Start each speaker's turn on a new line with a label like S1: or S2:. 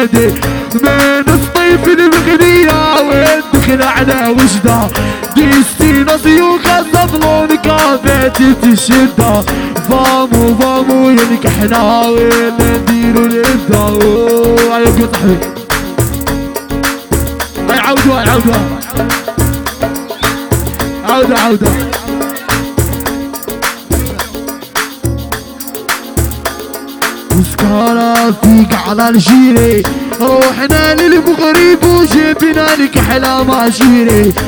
S1: بيدي من الصيف المغنية وين على وجدة ديستينا سيوخة صبلون كافيتي تشدة فامو فامو يلك احنا وين نديرو الإبداع عليك يا صاحبي هاي عودة وسكارة فيك على الجيري روحنا للمغرب وجبنا لك احلى معشيري